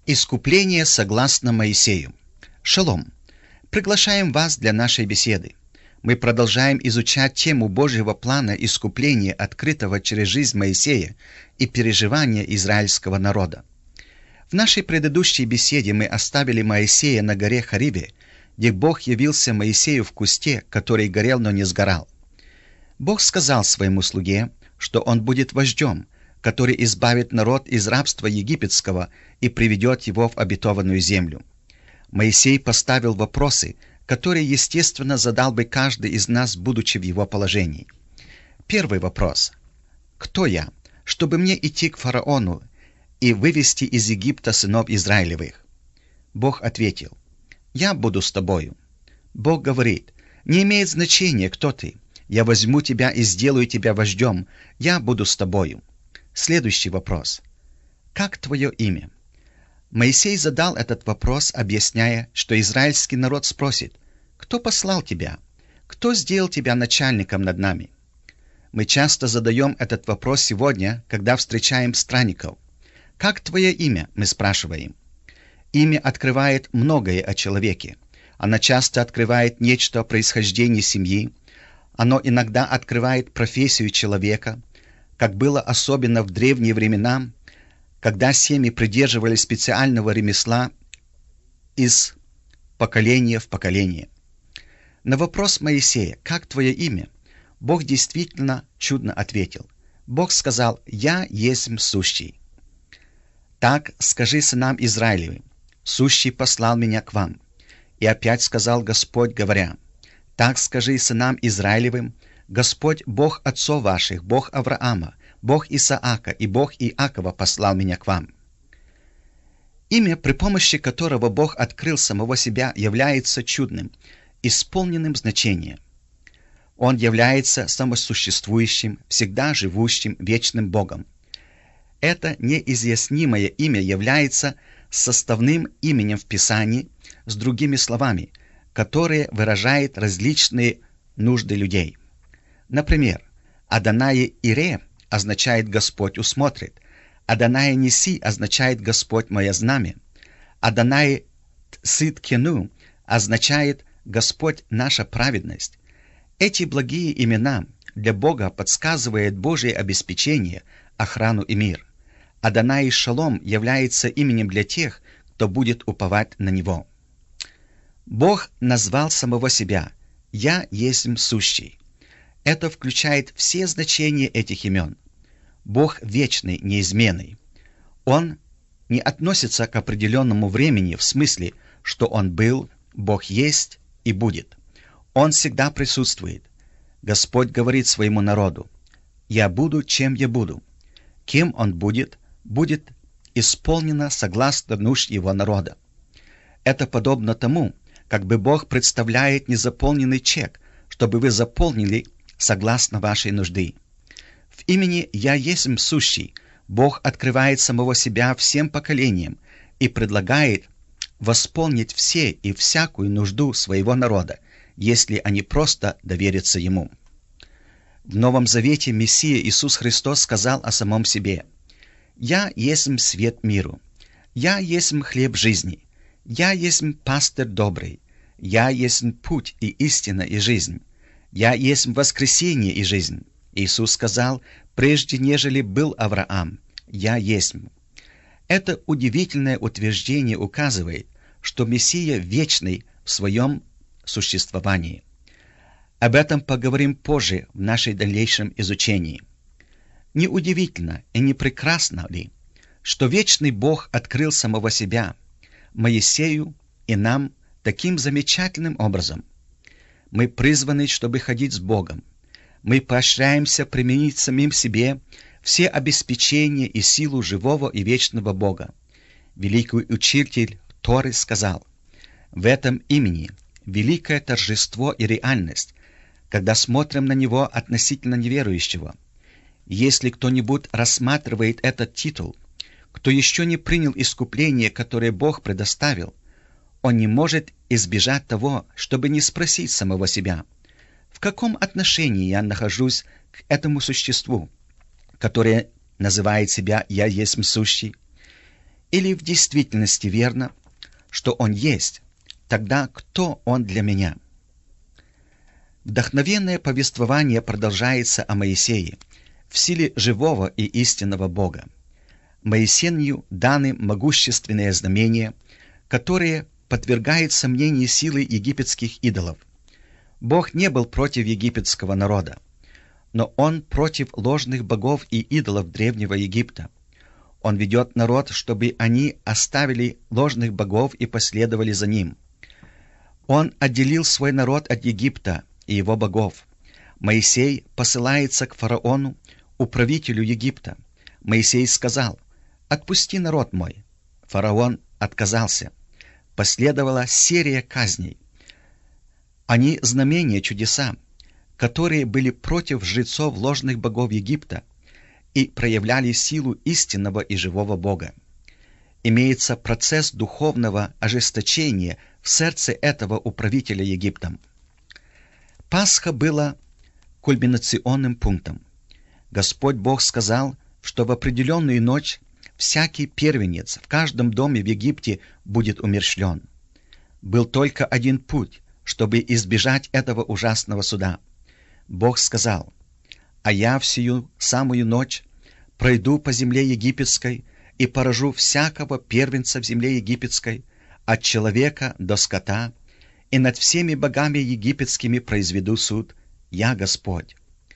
Искупление согласно Моисею. Шалом! Приглашаем вас для нашей беседы. Мы продолжаем изучать тему Божьего плана искупления, открытого через жизнь Моисея и переживания израильского народа. В нашей предыдущей беседе мы оставили Моисея на горе Хориве, где Бог явился Моисею в кусте, который горел, но не сгорал. Бог сказал своему слуге, что он будет вождем, который избавит народ из рабства египетского и приведет его в обетованную землю. Моисей поставил вопросы, которые, естественно, задал бы каждый из нас, будучи в его положении. Первый вопрос. Кто я, чтобы мне идти к фараону и вывести из Египта сынов Израилевых? Бог ответил: «Я буду с тобою». Бог говорит: «Не имеет значения, кто ты. Я возьму тебя и сделаю тебя вождем. Я буду с тобою». Следующий вопрос. Как твое имя? Моисей задал этот вопрос, объясняя, что израильский народ спросит: «Кто послал тебя? Кто сделал тебя начальником над нами?» Мы часто задаем этот вопрос сегодня, когда встречаем странников. «Как твое имя?» мы спрашиваем. Имя открывает многое о человеке. Оно часто открывает нечто о происхождении семьи. Оно иногда открывает профессию человека, как было особенно в древние времена, когда семьи придерживались специального ремесла из поколения в поколение. На вопрос Моисея: «Как твое имя?», Бог действительно чудно ответил. Бог сказал: «Я есмь сущий». «Так скажи сынам Израилевым: сущий послал меня к вам». И опять сказал Господь, говоря: «Так скажи сынам Израилевым: Господь, Бог отцов ваших, Бог Авраама, Бог Исаака и Бог Иакова послал меня к вам». Имя, при помощи которого Бог открыл самого себя, является чудным, исполненным значения. Он является самосуществующим, всегда живущим, вечным Богом. Это неизъяснимое имя является составным именем в Писании с другими словами, которые выражают различные нужды людей. Например, Адонай Ире означает «Господь усмотрит», Адонай Ниси означает «Господь мое знамя», Адонай Циткену означает «Господь наша праведность». Эти благие имена для Бога подсказывают Божие обеспечение, охрану и мир. Адонай Шалом является именем для тех, кто будет уповать на Него. Бог назвал самого себя «Я есмь сущий». Это включает все значения этих имен. Бог вечный, неизменный. Он не относится к определенному времени в смысле, что Он был, Бог есть и будет. Он всегда присутствует. Господь говорит своему народу: «Я буду, чем я буду». Кем Он будет исполнено согласно нужд Его народа. Это подобно тому, как бы Бог представляет незаполненный чек, чтобы вы заполнили согласно вашей нужды. В имени «Я есмь сущий» Бог открывает самого себя всем поколениям и предлагает восполнить все и всякую нужду своего народа, если они просто доверятся Ему. В Новом Завете Мессия Иисус Христос сказал о самом себе: «Я есмь свет миру, я есмь хлеб жизни, я есмь пастырь добрый, я есмь путь и истина и жизнь, я есмь воскресение и жизнь». Иисус сказал: «Прежде нежели был Авраам, я есмь». Это удивительное утверждение указывает, что Мессия вечный в своем существовании. Об этом поговорим позже в нашем дальнейшем изучении. Не удивительно и не прекрасно ли, что вечный Бог открыл самого себя Моисею и нам таким замечательным образом? Мы призваны, чтобы ходить с Богом. Мы поощряемся применить самим себе все обеспечения и силу живого и вечного Бога. Великий учитель Торы сказал: «В этом имени великое торжество и реальность, когда смотрим на него относительно неверующего. Если кто-нибудь рассматривает этот титул, кто еще не принял искупление, которое Бог предоставил, он не может избежать того, чтобы не спросить самого себя: в каком отношении я нахожусь к этому существу, которое называет себя «Я есмь сущий»? Или в действительности верно, что Он есть, тогда кто Он для меня? Вдохновенное повествование продолжается о Моисее в силе живого и истинного Бога. Моисею даны могущественные знамения, которые подвергают сомнению силы египетских идолов. Бог не был против египетского народа, но Он против ложных богов и идолов древнего Египта. Он ведет народ, чтобы они оставили ложных богов и последовали за Ним. Он отделил свой народ от Египта и его богов. Моисей посылается к фараону, управителю Египта. Моисей сказал: «Отпусти народ мой». Фараон отказался. Последовала серия казней. Они знамения, чудеса, которые были против жрецов ложных богов Египта и проявляли силу истинного и живого Бога. Имеется процесс духовного ожесточения в сердце этого управителя Египтом. Пасха была кульминационным пунктом. Господь Бог сказал, что в определенную ночь всякий первенец в каждом доме в Египте будет умерщвлен. Был только один путь, чтобы избежать этого ужасного суда. Бог сказал: «А я в сию самую ночь пройду по земле египетской и поражу всякого первенца в земле египетской, от человека до скота, и над всеми богами египетскими произведу суд. Я Господь».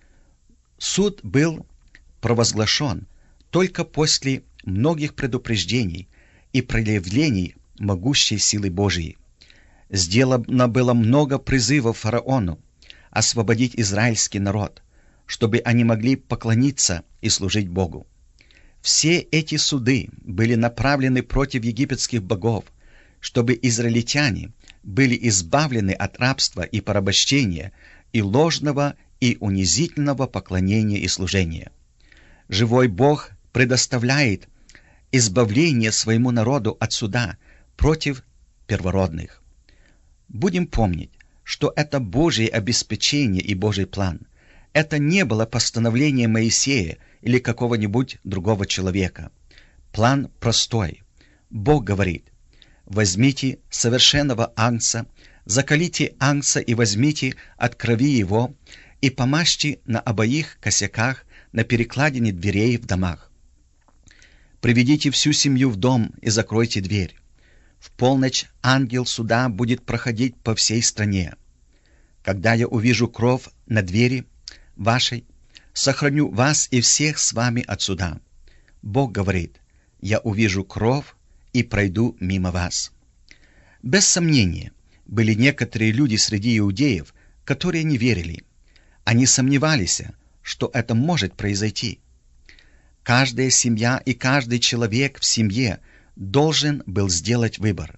Суд был провозглашен только после многих предупреждений и проявлений могущей силы Божией. Сделано было много призывов фараону освободить израильский народ, чтобы они могли поклониться и служить Богу. Все эти суды были направлены против египетских богов, чтобы израильтяне были избавлены от рабства и порабощения и ложного и унизительного поклонения и служения. Живой Бог предоставляет избавление своему народу от суда против первородных. Будем помнить, что это Божье обеспечение и Божий план. Это не было постановление Моисея или какого-нибудь другого человека. План простой. Бог говорит: «Возьмите совершенного агнца, заколите агнца и возьмите от крови его, и помажьте на обоих косяках на перекладине дверей в домах. Приведите всю семью в дом и закройте дверь. В полночь ангел суда будет проходить по всей стране. Когда я увижу кровь на двери вашей, сохраню вас и всех с вами от суда». Бог говорит: «Я увижу кровь и пройду мимо вас». Без сомнения, были некоторые люди среди иудеев, которые не верили. Они сомневались, что это может произойти. Каждая семья и каждый человек в семье должен был сделать выбор: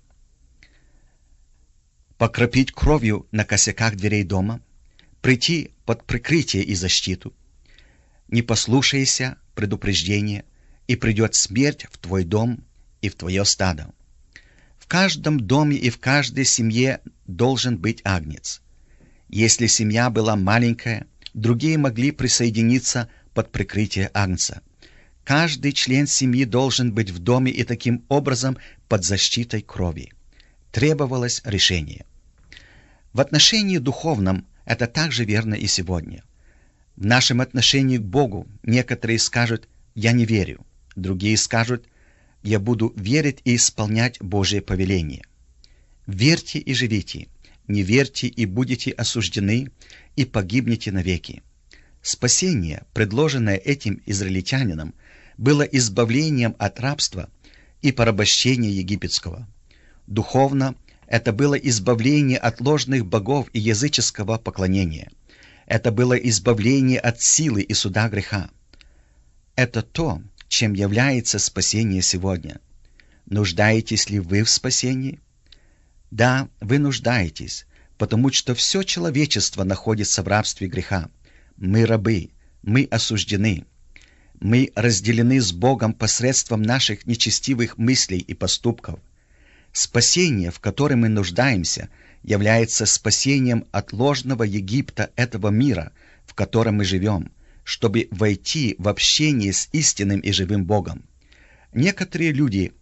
покропить кровью на косяках дверей дома, прийти под прикрытие и защиту. Не послушайся предупреждения, и придет смерть в твой дом и в твое стадо. В каждом доме и в каждой семье должен быть агнец. Если семья была маленькая, другие могли присоединиться под прикрытие агнца. Каждый член семьи должен быть в доме и таким образом под защитой крови. Требовалось решение. В отношении духовном это также верно и сегодня. В нашем отношении к Богу некоторые скажут: «Я не верю». Другие скажут: «Я буду верить и исполнять Божие повеление». Верьте и живите, не верьте и будете осуждены, и погибнете навеки. Спасение, предложенное этим израильтянином, было избавлением от рабства и порабощения египетского. Духовно это было избавление от ложных богов и языческого поклонения. Это было избавление от силы и суда греха. Это то, чем является спасение сегодня. Нуждаетесь ли вы в спасении? Да, вы нуждаетесь, потому что все человечество находится в рабстве греха. Мы рабы, мы осуждены. Мы разделены с Богом посредством наших нечестивых мыслей и поступков. Спасение, в котором мы нуждаемся, является спасением от ложного Египта этого мира, в котором мы живем, чтобы войти в общение с истинным и живым Богом. Некоторые люди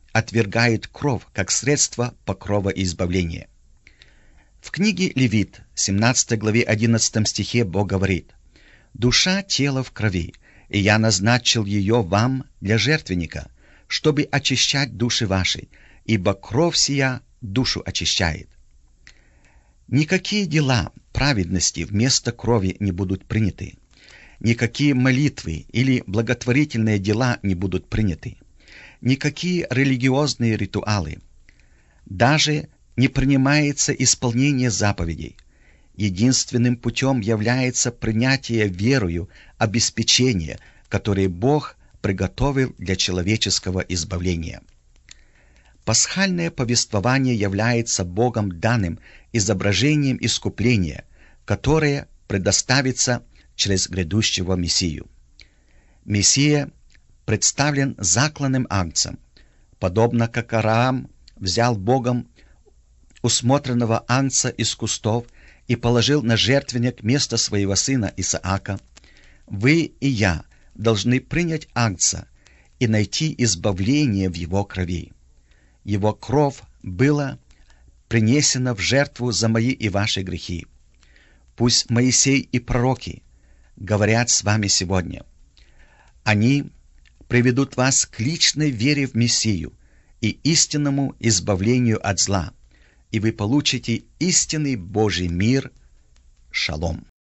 отвергают кровь как средство покрова и избавления. В книге Левит, 17 главе 11 стихе Бог говорит: «Душа тела в крови, и я назначил ее вам для жертвенника, чтобы очищать души ваши, ибо кровь сия душу очищает». Никакие дела праведности вместо крови не будут приняты. Никакие молитвы или благотворительные дела не будут приняты. Никакие религиозные ритуалы. Даже не принимается исполнение заповедей. Единственным путем является принятие верою обеспечения, которое Бог приготовил для человеческого избавления. Пасхальное повествование является Богом данным изображением искупления, которое предоставится через грядущего Мессию. Мессия представлен закланным агнцем, подобно как Авраам взял Богом усмотренного агнца из кустов и положил на жертвенник вместо своего сына Исаака. Вы и я должны принять агнца и найти избавление в его крови. Его кровь была принесена в жертву за мои и ваши грехи. Пусть Моисей и пророки говорят с вами сегодня. Они приведут вас к личной вере в Мессию и истинному избавлению от зла, и вы получите истинный Божий мир. Шалом.